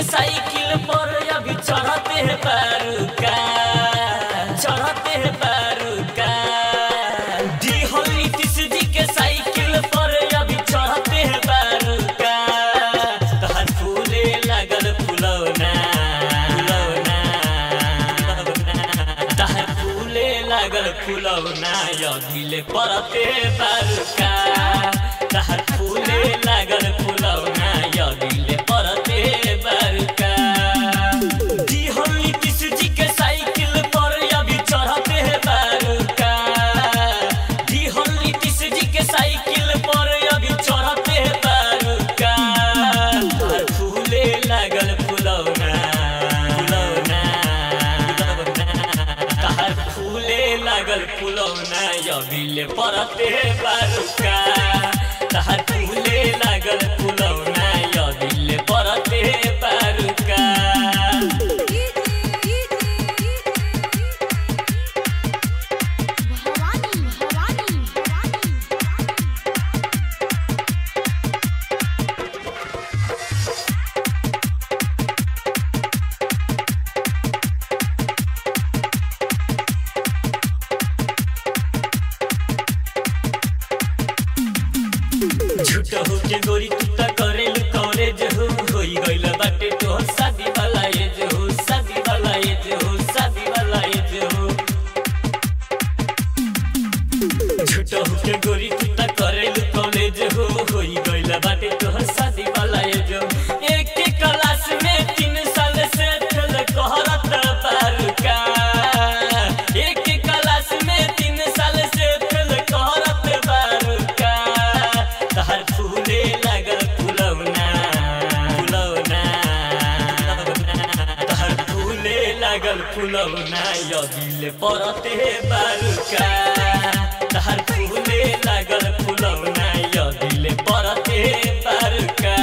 Cycle पर अभी चढ़ते हैं बारूका, चढ़ते हैं बारूका। दिहल नीतीश जी के साइकिल पर अभी चढ़ते हैं बारूका। तहर फूले लागल फुलौना, फुलौना, तहर फूले लागल फुलौना अभिले परते बारूका। तहर फूले लागल फुलौना अभिले परते बारूका। दिहल नीतीश जी के साइकिल पर अभी चढ़ते हैं बारूका। दिहल नीतीश जी के साइकिल पर अभी चढ़ते हैं बारूका। तहर फूले लागल फुलौना, फुलौना, तहर फूले लागल फुलौना अभिले परते बारूका। तहर फूले लागल फुलौना अभिले परते बारूका। झूठ हो के गोरी तू त करेल कॉलेज हो, होई गइल बाटे तोहर शादी वाला एज हो, शादी वाला एज हो, शादी वाला एज हो। झूठ हो के गोरी तू त करेल कॉलेज हो, होई गइल बाटे तोहर शादी वाला एज हो। एक के क्लास में 3 साल से फेल कहरत बारूका। एक के क्लास में 3 साल से फेल कहरत बारूका। तहर फूले लागल फुलौना, फुलौना, तहर फूले लागल फुलौना अभिले परते बारूका। तहर फूले लागल फुलौना अभिले परते बारूका।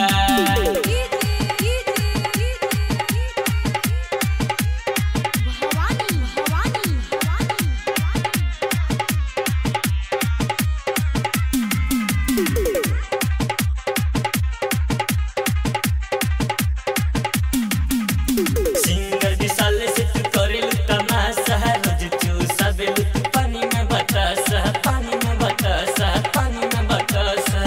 सिंगर विशाल से तू करेलू तमाशा, रोज चूसाबेलू तू पानी में बतासा, पानी में बतासा, पानी में बतासा।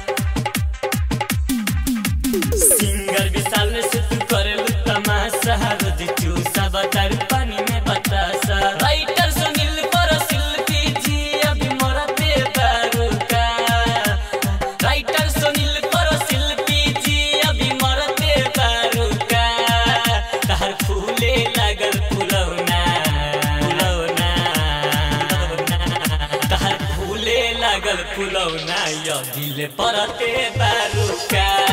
सिंगर विशाल से तू करेलू तमाशा, रोज चूसाबतारू पानी में बतासा। राइटर सुनील पर शिल्पी जी अभी मरते बारूका। राइटर सुनील पर शिल्पी जी अभी मरते बारूका। तहर फूले लागल फुलौना, फुलौना, तहर फूले लागल फुलौना अभिले परते बारूका।